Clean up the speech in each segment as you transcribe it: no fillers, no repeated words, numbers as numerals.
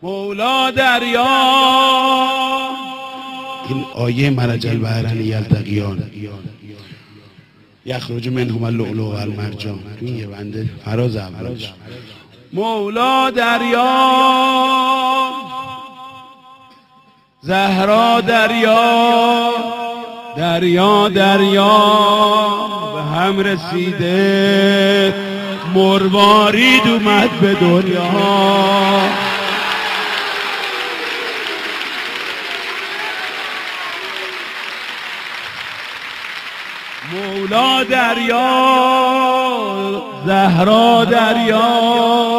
مولا دریا. این آیه مرج البحرین یلتقیان یخرج منهما اللؤلؤ والمرجان، این یه بنده فراز اولش. مولا دریا، زهرا دریا، دریا دریا به هم رسیده، مروارید اومد به دنیا. مولا دریا، زهرا دریا،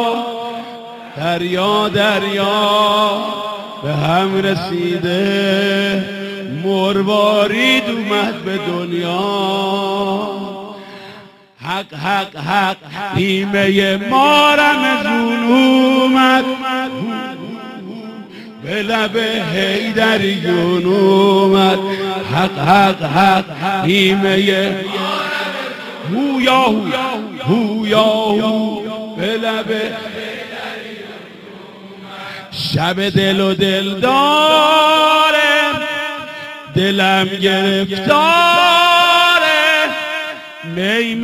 دریا دریا به هم رسیده، مروارید اومد به دنیا. حق حق حق نیمه ما رمضون اومد، به لب حیدریون اومد. حق حق حق نیمه هویا هویا هو به لب شب دل و دل داره، دلم گرفتاره. می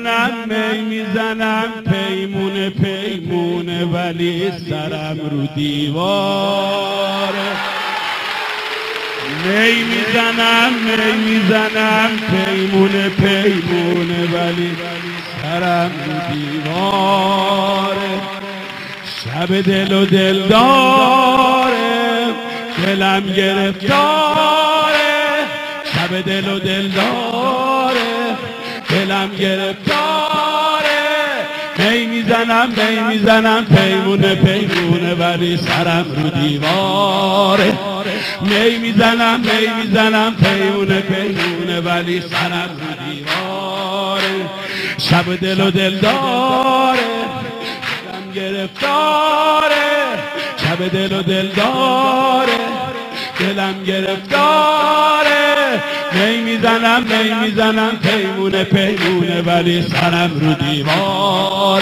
میزنم پیمونه پیمونه، ولی سرم رو دیواره. می میزنم پیمونه پیمونه، ولی سرم رو دیواره. شب دل و دل داره، دلم گرفتاره. شب دل و دل داره، دلم گرفتاره. می میزنم پیمونه پیمونه، ولی سرم رو دیواره. می میزنم پیمونه پیمونه، ولی سرم رو دیواره. شب دل و دل داره، دلم گرفتاره. شب دل و دل داره، دلم گرفتاره. می میزنم پیمونه پیمونه، ولی سرم رو دیواره.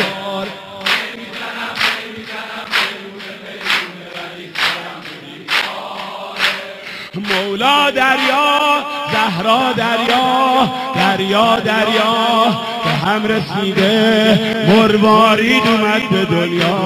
مولا دریا، زهرا دریا، دریا دریا به هم رسیده، مروارید اومد به دنیا.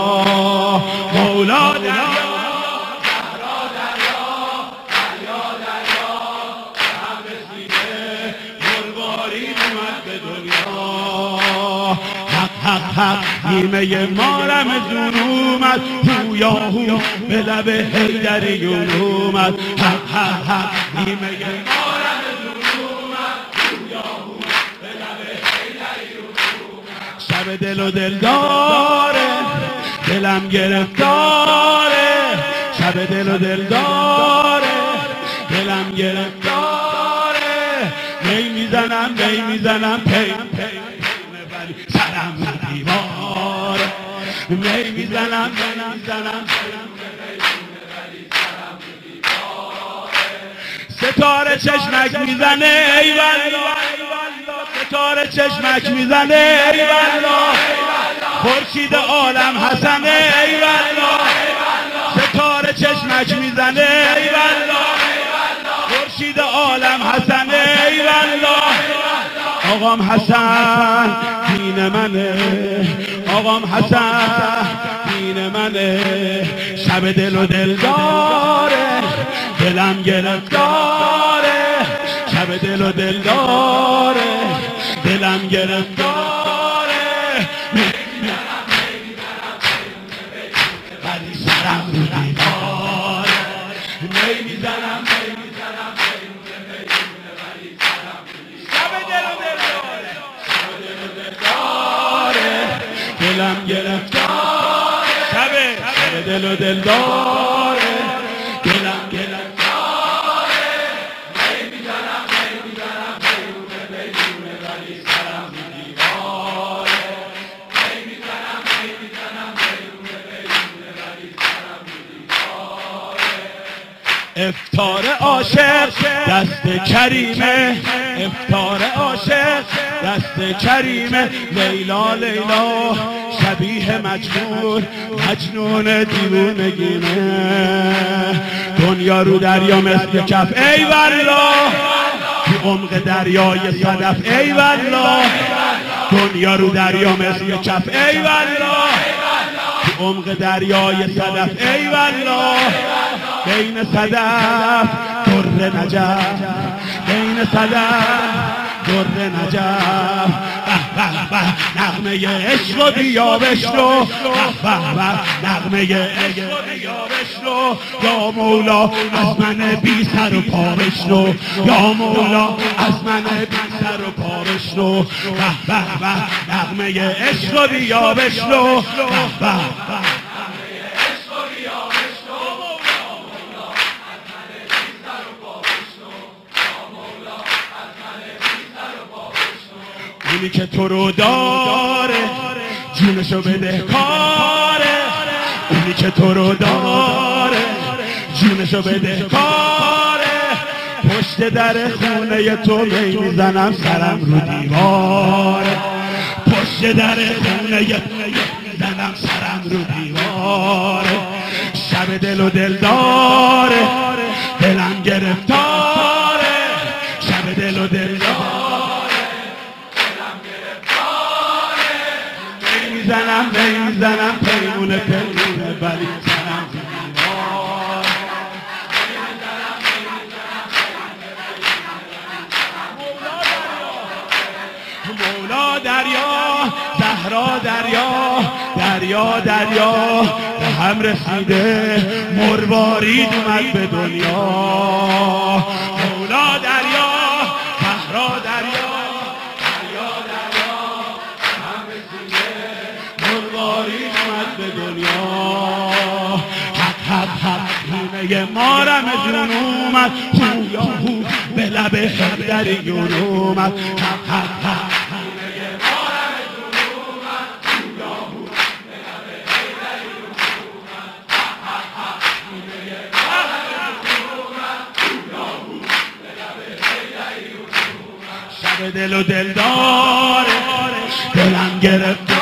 مولا دریا، زهرا دریا، دریا دریا به هم رسیده، مروارید اومد به دنیا. حق حق حق نیمه ما رمضون اومد، هویا هو به لب حیدریون اومد. حق حق حق نیمه ما رمضون اومد، هویا هو به لب حیدریون اومد. شب دل و دل داره، دلم گرفتاره. شب دل و دل داره، دلم گرفتاره. می میزنم سرم رو دیواره. می میزنم ستاره چشمک میزنه ای والله، ستاره چشمک میزنه ای والله. خورشید عالم حسنه ای والله، ستاره چشمک میزنه ای والله. خورشید عالم حسنه ای والله. آقام حسن دین منه، آقام حسن دین منه. شب دل و دل داره، دلم گرفتاره. شب دل و دل داره، دلم گرفتاره. ولی سرم رو دیواره. میزنم دلم گرفتاره. شب دل و دل داره، دلم گرفتاره. می میزنم پیمونه پیمونه، ولی سرم رو دیواره. می میزنم پیمونه پیمونه، ولی سرم رو دیواره. افطار عاشق دست کریمه، افطار عاشق دست کریمه. لیلا لیلا شبیه مجنون دیوونگینه. دنیا رو دریا مثل کف ای والله، تو عمق دریای صدف ای والله. دنیا رو دریا مثل کف ای والله، تو عمق دریای صدف ای والله. بین صدف در نجف، بین صدف در نجف. نغمه عشق و بیا بشنو، نغمه عشق و بیا بشنو. یا مولا از من بی سر و پا بشنو، یا مولا از من بی سر و پا بشنو. نغمه عشق و بیا بشنو. اونی که تو رو داره جونشو بده کاره، اونی که تو رو داره جونشو بده کاره. پشت در خونه تو می میزنم سرم رو دیواره، پشت در خونه میزنم سرم رو دیواره. شب دل و دل داره، دلم گرفتاره، شب دل و دل داره. میزنم پیمونه ولی سرم دیوار. مولا دریا، زهرا دریا به هم رسیده، مروارید اومد به دنیا. مولا دریا، زهرا دریا اومد به دنیا. حق خونه مارم جون اومد، هویا هو به لب هردریون اومد. حق خونه مارم جون اومد، هویا هو به لب هردریون اومد. خونه مارم جون اومد، هویا هو به لب هردریون اومد. شب دل و دل داره، دلم گرفت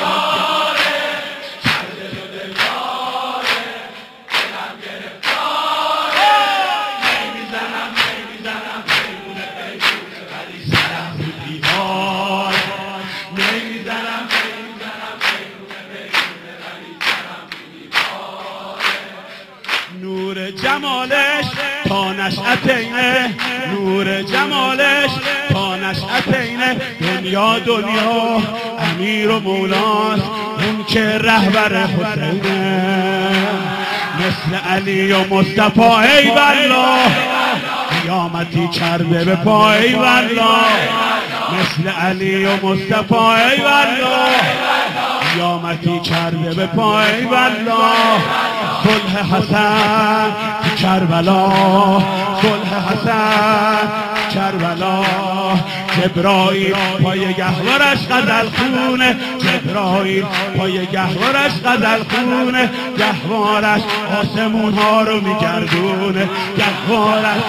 جمالش تا نشأتینه، نور جمالش تا نشأتینه. دنیا امیر و مولاست، اون که رهبر حسینه. مثل علی و مصطفی ای والله، قیامتی کرده به پای ای والله. مثل علی و مصطفی ای والله، قیامتی کرده به پای ای والله. صلح حسن کربلا، صلح حسن کربلا. جبرائیل پای گهوارش غزل خونه، جبرائیل پای گهوارش غزل خونه. گهوارش آسمون ها رو میگردونه، گهوارش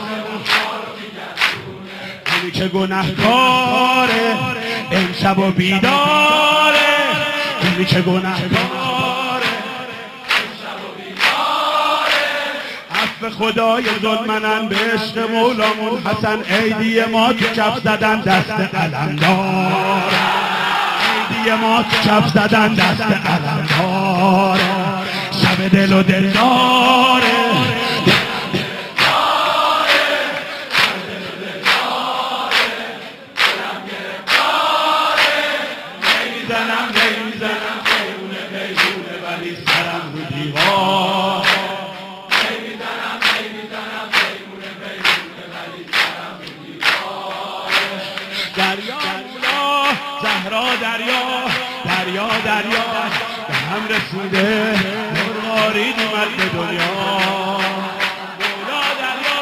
اونی که گنهکاره امشب و بیداره، اونی که گنهکاره به خدای ظلمنن به عشق مولامون حسن. عیدی ما تو کف زدن دست علمدار، عیدی ما تو کف زدن دست علمدار. شب دل و دل داره، میزنم پیونه ولی سرم رو دیوار. دریا مولا، زهرا دریا به هم رسیده، مروارید اومد به دنیا. مولا دریا،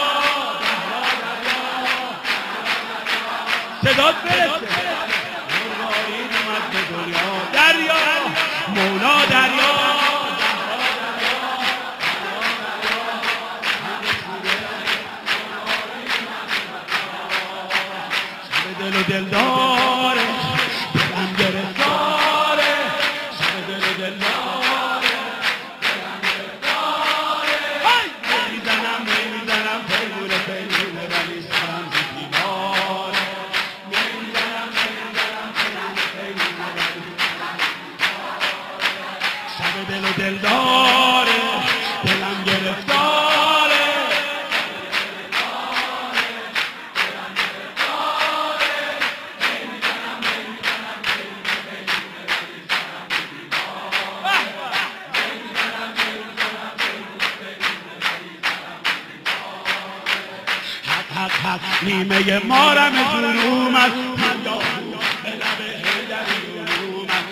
صدات برسه. مروارید اومد به دنیا. دریا مولا دریا، دل و دل داره، دلم گرفتاره. شب به دل و دل داره، دلم گرفتاره. حق حق نیمه مارم ظلوم است، به لب حیدری علوم است.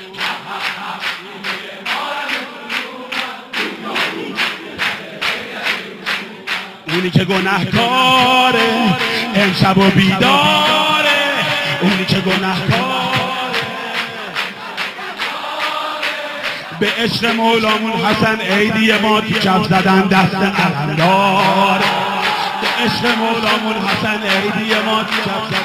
اونی که گناهکاره امشب و بیداره، اونی که گناهکاره به عشق مولامون حسن عیدی ما تو کف زدن دست علمدار. به عشق مولامون حسن عیدی ما تو کف زدن